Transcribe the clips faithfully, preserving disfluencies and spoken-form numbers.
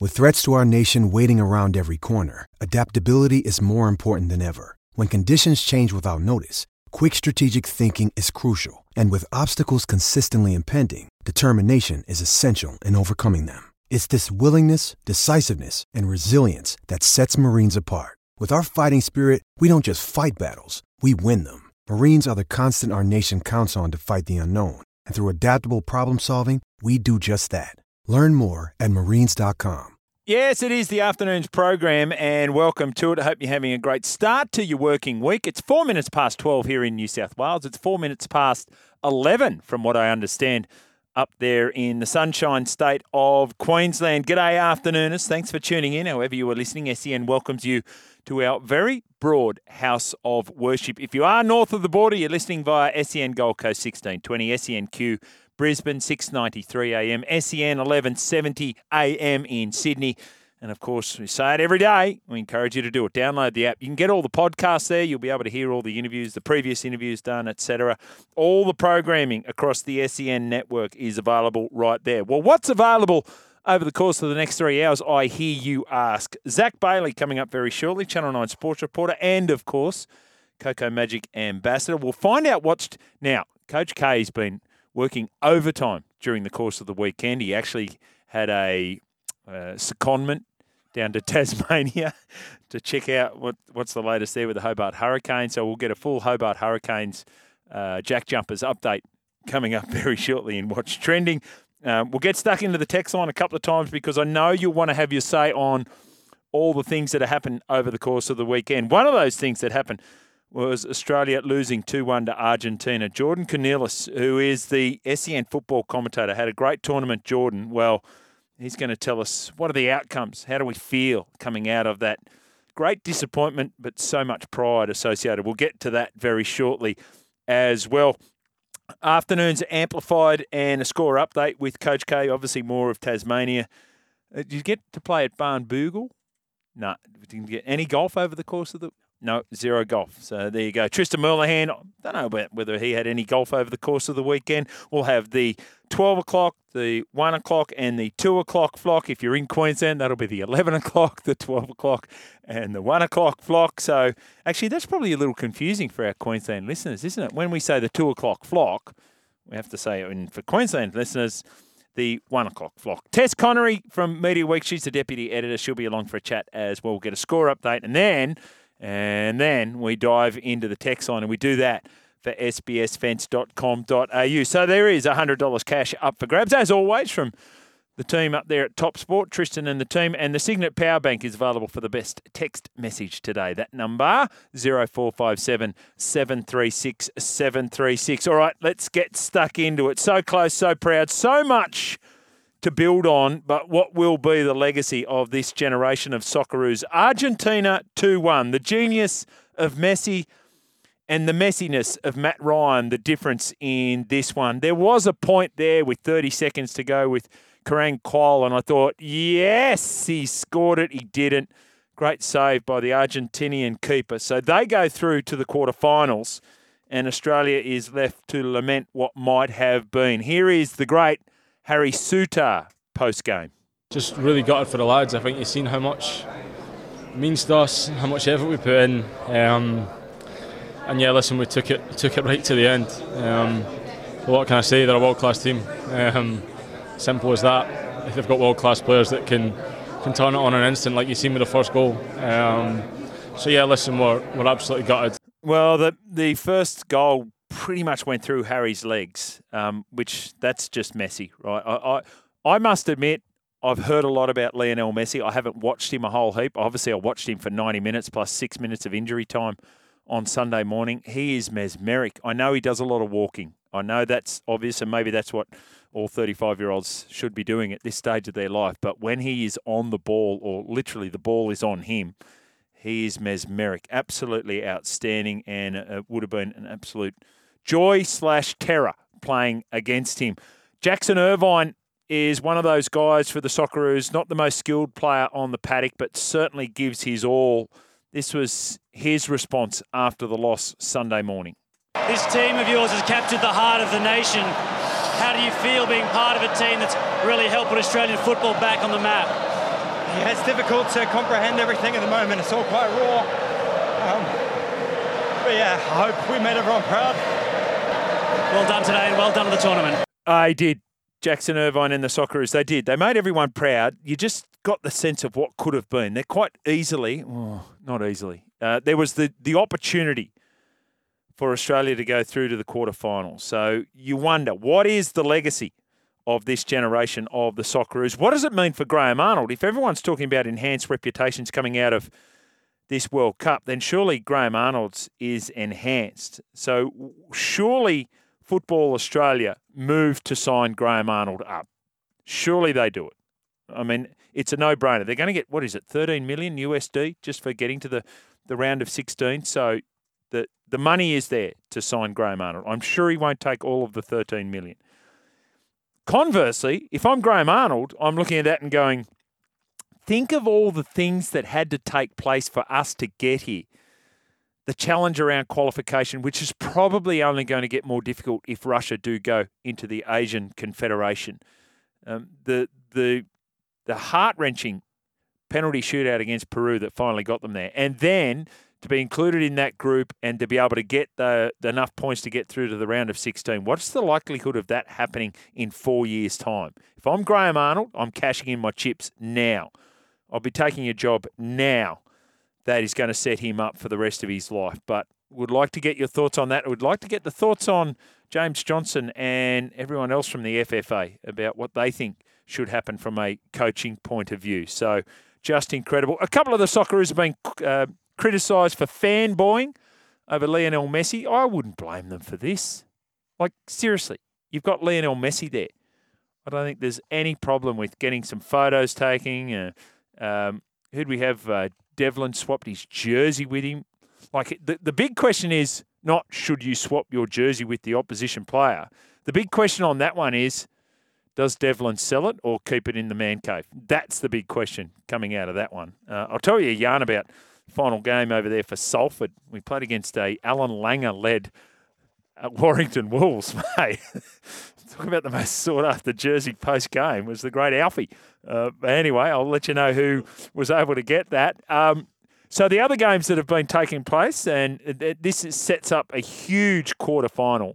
With threats to our nation waiting around every corner, adaptability is more important than ever. When conditions change without notice, quick strategic thinking is crucial. And with obstacles consistently impending, determination is essential in overcoming them. It's this willingness, decisiveness, and resilience that sets Marines apart. With our fighting spirit, we don't just fight battles, we win them. Marines are the constant our nation counts on to fight the unknown. And through adaptable problem solving, we do just that. Learn more at marines dot com. Yes, it is the afternoon's program, and welcome to it. I hope you're having a great start to your working week. It's four minutes past twelve here in New South Wales. It's four minutes past eleven, from what I understand, up there in the Sunshine State of Queensland. G'day, afternooners. Thanks for tuning in. However you are listening, S E N welcomes you to our very broad house of worship. If you are north of the border, you're listening via S E N Gold Coast sixteen twenty, S E N Q Brisbane six ninety-three A M, S E N eleven seventy A M in Sydney. And, of course, we say it every day. We encourage you to do it. Download the app. You can get all the podcasts there. You'll be able to hear all the interviews, the previous interviews done, et cetera. All the programming across the S E N network is available right there. Well, what's available over the course of the next three hours, I hear you ask? Zach Bailey coming up very shortly, Channel nine sports reporter, and, of course, Coco Magic ambassador. We'll find out what's... Now, Coach K's been working overtime during the course of the weekend. He actually had a uh, secondment down to Tasmania to check out what, what's the latest there with the Hobart Hurricanes. So we'll get a full Hobart Hurricanes uh, Jack Jumpers update coming up very shortly in What's Trending. Um, we'll get stuck into the text line a couple of times because I know you'll want to have your say on all the things that have happened over the course of the weekend. One of those things that happened was Australia losing two one to Argentina. Jordan Cornelis, who is the S E N football commentator, had a great tournament, Jordan. Well, he's going to tell us what are the outcomes, how do we feel coming out of that great disappointment, but so much pride associated. We'll get to that very shortly as well. Afternoons amplified and a score update with Coach K, obviously more of Tasmania. Uh, did you get to play at Barnbougle? No. Didn't get any golf over the course of the... No, zero golf. So there you go. Tristan Merlihan, I don't know whether he had any golf over the course of the weekend. We'll have the twelve o'clock, the one o'clock and the two o'clock flock. If you're in Queensland, that'll be the eleven o'clock, the twelve o'clock and the one o'clock flock. So actually that's probably a little confusing for our Queensland listeners, isn't it? When we say the two o'clock flock, we have to say, and for Queensland listeners, the one o'clock flock. Tess Connery from Media Week, she's the deputy editor. She'll be along for a chat as well. We'll get a score update and then... And then we dive into the text line, and we do that for s b s fence dot com dot a u. So there is one hundred dollars cash up for grabs, as always, from the team up there at Top Sport, Tristan and the team. And the Signet Power Bank is available for the best text message today. That number, zero four five seven, seven three six, seven three six. All right, let's get stuck into it. So close, so proud, so much to build on, but what will be the legacy of this generation of Socceroos? Argentina two one, the genius of Messi and the messiness of Matt Ryan, the difference in this one. There was a point there with thirty seconds to go with Karang Kyle, and I thought, yes, he scored it. He didn't. Great save by the Argentinian keeper. So they go through to the quarterfinals, and Australia is left to lament what might have been. Here is the great Harry Souttar post-game. Just really gutted for the lads. I think you've seen how much it means to us, how much effort we put in. Um, and yeah, listen, we took it took it right to the end. Um, what can I say? They're a world-class team. Um, simple as that. If they've got world-class players that can, can turn it on an instant, like you've seen with the first goal. Um, so yeah, listen, we're, we're absolutely gutted. Well, the the first goal pretty much went through Harry's legs, um, which that's just Messi, right? I, I I must admit, I've heard a lot about Lionel Messi. I haven't watched him a whole heap. Obviously, I watched him for ninety minutes plus six minutes of injury time on Sunday morning. He is mesmeric. I know he does a lot of walking. I know that's obvious, and maybe that's what all thirty-five-year-olds should be doing at this stage of their life. But when he is on the ball, or literally the ball is on him, he is mesmeric. Absolutely outstanding, and it would have been an absolute joy slash terror playing against him. Jackson Irvine is one of those guys for the Socceroos, not the most skilled player on the paddock, but certainly gives his all. This was his response after the loss Sunday morning. This team of yours has captured the heart of the nation. How do you feel being part of a team that's really helped put Australian football back on the map? Yeah, it's difficult to comprehend everything at the moment. It's all quite raw. Um, but yeah, I hope we made everyone proud. Well done today and well done at the tournament. I did. Jackson Irvine and the Socceroos, they did. They made everyone proud. You just got the sense of what could have been. They're quite easily, oh, not easily, uh, there was the, the opportunity for Australia to go through to the quarterfinals. So you wonder, what is the legacy of this generation of the Socceroos? What does it mean for Graham Arnold? If everyone's talking about enhanced reputations coming out of this World Cup, then surely Graham Arnold's is enhanced. So surely Football Australia moved to sign Graham Arnold up. Surely they do it. I mean, it's a no-brainer. They're going to get, what is it, thirteen million U S D just for getting to the, the round of sixteen. So the, the money is there to sign Graham Arnold. I'm sure he won't take all of the thirteen million. Conversely, if I'm Graham Arnold, I'm looking at that and going, think of all the things that had to take place for us to get here. The challenge around qualification, which is probably only going to get more difficult if Russia do go into the Asian Confederation. Um, the the the heart-wrenching penalty shootout against Peru that finally got them there. And then to be included in that group and to be able to get the, the enough points to get through to the round of sixteen. What's the likelihood of that happening in four years' time? If I'm Graham Arnold, I'm cashing in my chips now. I'll be taking a job now. That is going to set him up for the rest of his life. But would like to get your thoughts on that. I would like to get the thoughts on James Johnson and everyone else from the F F A about what they think should happen from a coaching point of view. So just incredible. A couple of the Socceroos have been uh, criticised for fanboying over Lionel Messi. I wouldn't blame them for this. Like, seriously, you've got Lionel Messi there. I don't think there's any problem with getting some photos taking. Uh, um, who'd we have? Uh, Devlin swapped his jersey with him. Like, the, the big question is not should you swap your jersey with the opposition player. The big question on that one is, does Devlin sell it or keep it in the man cave? That's the big question coming out of that one. Uh, I'll tell you a yarn about the final game over there for Salford. We played against a Alan Langer-led uh, Warrington Wolves, mate. Talk about the most sought-after jersey post-game was the great Alfie. Uh, but anyway, I'll let you know who was able to get that. Um, so the other games that have been taking place, and this is, sets up a huge quarterfinal.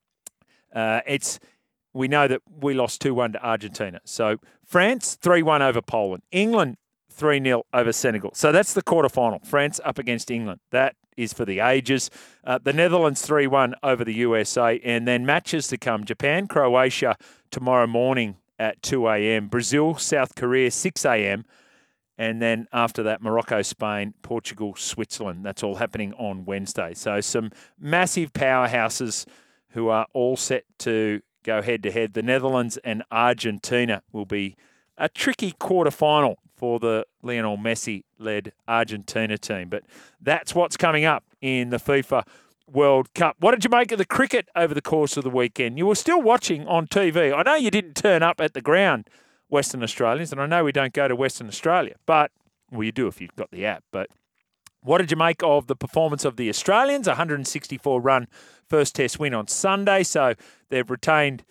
Uh, it's we know that we lost two one to Argentina. So France, three one over Poland. England, three nil over Senegal. So that's the quarterfinal. France up against England. That is for the ages. Uh, the Netherlands, three one over the U S A. And then matches to come. Japan, Croatia tomorrow morning at two a.m. Brazil, South Korea, six a.m. And then after that, Morocco, Spain, Portugal, Switzerland. That's all happening on Wednesday. So some massive powerhouses who are all set to go head-to-head. The Netherlands and Argentina will be a tricky quarterfinal for the Lionel Messi-led Argentina team. But that's what's coming up in the FIFA World Cup. What did you make of the cricket over the course of the weekend? You were still watching on T V. I know you didn't turn up at the ground, Western Australians, and I know we don't go to Western Australia, but, well, you do if you've got the app, but what did you make of the performance of the Australians? one hundred sixty-four run first test win on Sunday, so they've retained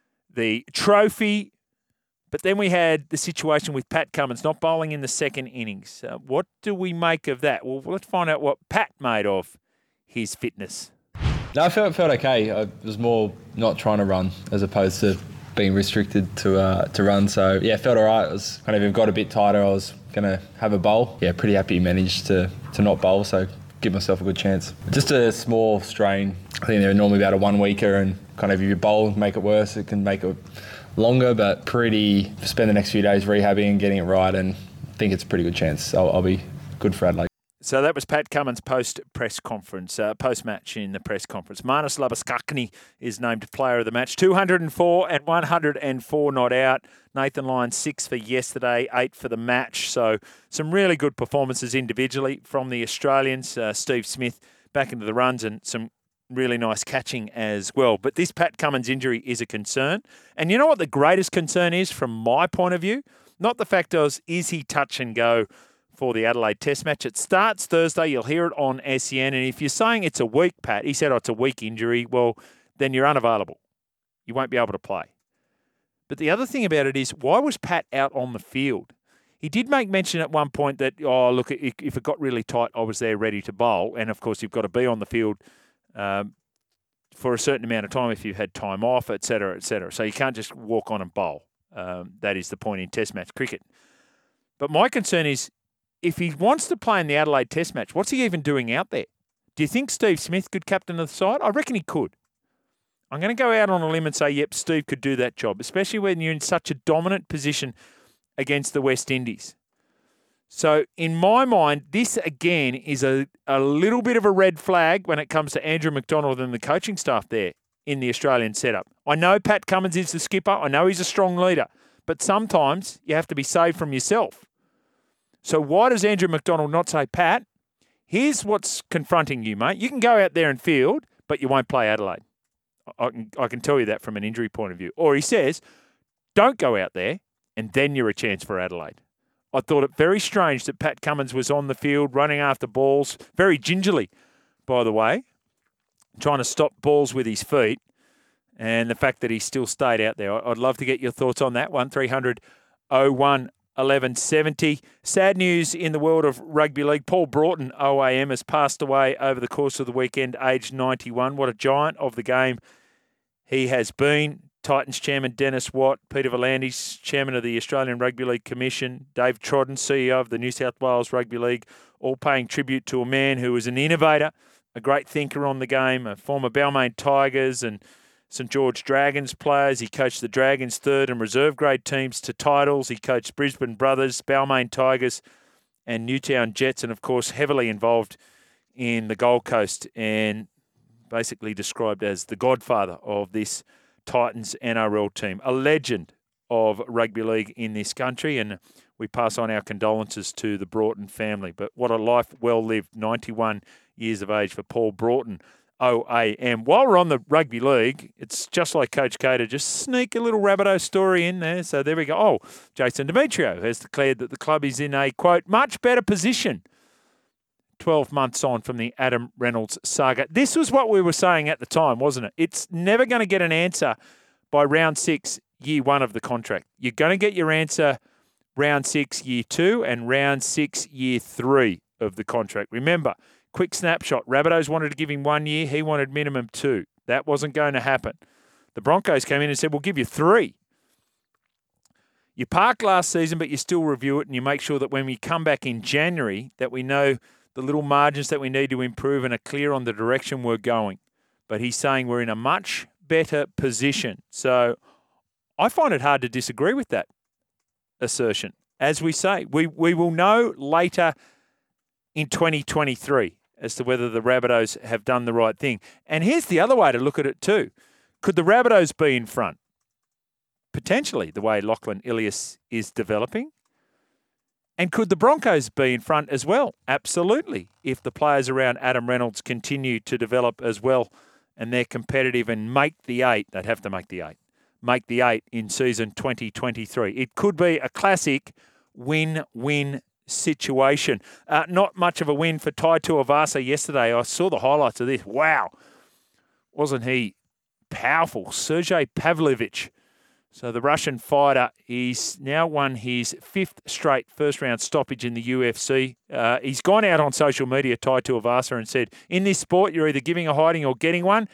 the trophy. But then we had the situation with Pat Cummins not bowling in the second innings. Uh, what do we make of that? Well, let's find out what Pat made of his fitness. No, I felt felt okay. I was more not trying to run as opposed to being restricted to uh, to run. So yeah, felt all right. I was kind of even got a bit tighter. I was gonna have a bowl. Yeah, pretty happy managed to to not bowl. So give myself a good chance. Just a small strain. I think they're normally about a one weeker, and kind of if you bowl and make it worse, it can make it longer. But pretty spend the next few days rehabbing and getting it right, and I think it's a pretty good chance. I'll, I'll be good for Adelaide. So that was Pat Cummins' post-press conference, uh, post-match in the press conference. Marnus Labuschagne is named player of the match. two hundred four and one hundred four not out. Nathan Lyon, six for yesterday, eight for the match. So some really good performances individually from the Australians. Uh, Steve Smith back into the runs and some really nice catching as well. But this Pat Cummins injury is a concern. And you know what the greatest concern is from my point of view? Not the fact of, is he touch and go for the Adelaide Test match. It starts Thursday. You'll hear it on S E N. And if you're saying it's a week, Pat, he said, oh, it's a week injury, well, then you're unavailable. You won't be able to play. But the other thing about it is, why was Pat out on the field? He did make mention at one point that, oh, look, if it got really tight, I was there ready to bowl. And, of course, you've got to be on the field um, for a certain amount of time if you've had time off, et cetera, et cetera. So you can't just walk on and bowl. Um, that is the point in Test match cricket. But my concern is if he wants to play in the Adelaide Test match, what's he even doing out there? Do you think Steve Smith could captain the side? I reckon he could. I'm going to go out on a limb and say, yep, Steve could do that job, especially when you're in such a dominant position against the West Indies. So in my mind, this again is a, a little bit of a red flag when it comes to Andrew McDonald and the coaching staff there in the Australian setup. I know Pat Cummins is the skipper. I know he's a strong leader. But sometimes you have to be saved from yourself. So why does Andrew McDonald not say, Pat, here's what's confronting you, mate. You can go out there and field, but you won't play Adelaide. I can, I can tell you that from an injury point of view. Or he says, don't go out there, and then you're a chance for Adelaide. I thought it very strange that Pat Cummins was on the field running after balls, very gingerly, by the way, trying to stop balls with his feet, and the fact that he still stayed out there. I'd love to get your thoughts on that one. three hundred oh one eleven seventy. Sad news in the world of rugby league. Paul Broughton, O A M, has passed away over the course of the weekend, aged ninety-one. What a giant of the game he has been. Titans chairman Dennis Watt, Peter V'landys, chairman of the Australian Rugby League Commission, Dave Trodden, C E O of the New South Wales Rugby League, all paying tribute to a man who was an innovator, a great thinker on the game, a former Balmain Tigers and St George Dragons players. He coached the Dragons third and reserve grade teams to titles. He coached Brisbane Brothers, Balmain Tigers and Newtown Jets, and of course heavily involved in the Gold Coast and basically described as the godfather of this Titans N R L team. A legend of rugby league in this country, and we pass on our condolences to the Broughton family. But what a life well lived, ninety-one years of age for Paul Broughton, O A M. While we're on the rugby league, it's just like Coach K to just sneak a little Rabbitoh story in there. So there we go. Oh, Jason Demetrio has declared that the club is in a, quote, much better position twelve months on from the Adam Reynolds saga. This was what we were saying at the time, wasn't it? It's never going to get an answer by round six, year one of the contract. You're going to get your answer round six, year two, and round six, year three of the contract. Remember, quick snapshot. Rabbitohs wanted to give him one year. He wanted minimum two. That wasn't going to happen. The Broncos came in and said, we'll give you three. You parked last season, but you still review it, and you make sure that when we come back in January that we know the little margins that we need to improve and are clear on the direction we're going. But he's saying we're in a much better position. So I find it hard to disagree with that assertion. As we say, we, we will know later in twenty twenty-three as to whether the Rabbitohs have done the right thing. And here's the other way to look at it too. Could the Rabbitohs be in front? Potentially, the way Lachlan Ilias is developing. And could the Broncos be in front as well? Absolutely. If the players around Adam Reynolds continue to develop as well and they're competitive and make the eight, they'd have to make the eight. Make the eight in season twenty twenty-three. It could be a classic win-win situation. Uh, not much of a win for Tai Tuivasa yesterday. I saw the highlights of this. Wow. Wasn't he powerful? Sergei Pavlovich. So the Russian fighter, he's now won his fifth straight first-round stoppage in the U F C. Uh, he's gone out on social media, Tai Tuivasa, and said, in this sport, you're either giving a hiding or getting one,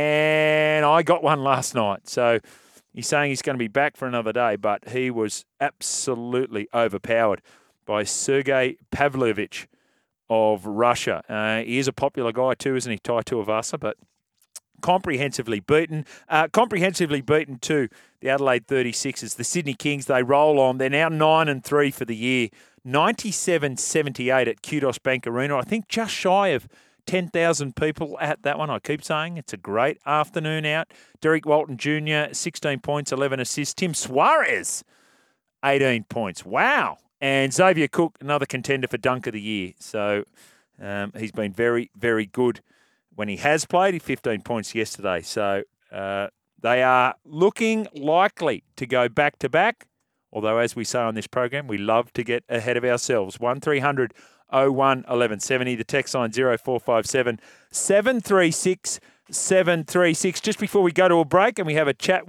and I got one last night. So he's saying he's going to be back for another day, but he was absolutely overpowered by Sergei Pavlovich of Russia. Uh, he is a popular guy too, isn't he, Tai Tuivasa, but comprehensively beaten. Uh, comprehensively beaten too, the Adelaide thirty-sixers. The Sydney Kings, they roll on. They're now nine and three for the year. ninety-seven seventy-eight at Kudos Bank Arena. I think just shy of ten thousand people at that one. I keep saying it's a great afternoon out. Derek Walton Junior, sixteen points, eleven assists. Tim Suarez, eighteen points. Wow. And Xavier Cook, another contender for Dunk of the Year. So um, he's been very, very good when he has played. He fifteen points yesterday. So uh, they are looking likely to go back-to-back. Although, as we say on this program, we love to get ahead of ourselves. one three hundred oh one eleven seventy. The text line zero four five seven seven three six seven three six. Just before we go to a break and we have a chat with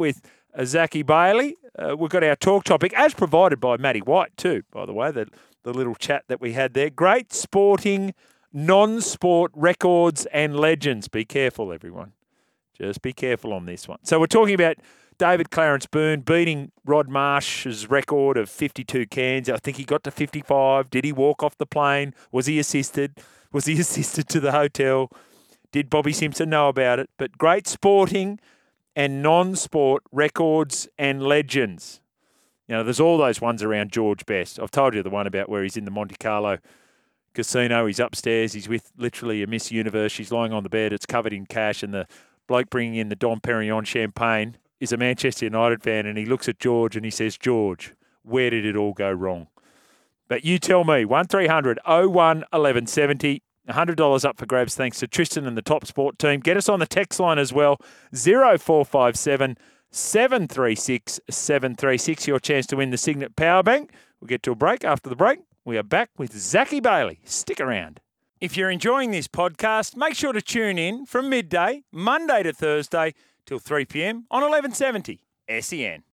uh, Zachy Bailey. Uh, we've got our talk topic, as provided by Matty White too, by the way, the, the little chat that we had there. Great sporting, non-sport records and legends. Be careful, everyone. Just be careful on this one. So we're talking about David Clarence Boone beating Rod Marsh's record of fifty-two cans. I think he got to fifty-five. Did he walk off the plane? Was he assisted? Was he assisted to the hotel? Did Bobby Simpson know about it? But great sporting and non-sport records and legends. You know, there's all those ones around George Best. I've told you the one about where he's in the Monte Carlo casino. He's upstairs. He's with literally a Miss Universe. She's lying on the bed. It's covered in cash. And the bloke bringing in the Dom Perignon champagne is a Manchester United fan, and he looks at George and he says, George, where did it all go wrong? But you tell me, one three hundred oh one eleven seventy, one hundred dollars up for grabs thanks to Tristan and the Top Sport team. Get us on the text line as well, zero four five seven, seven three six, seven three six, your chance to win the Signet Power Bank. We'll get to a break. After the break, we are back with Zachy Bailey. Stick around. If you're enjoying this podcast, make sure to tune in from midday, Monday to Thursday, till three p.m. on eleven seventy S E N.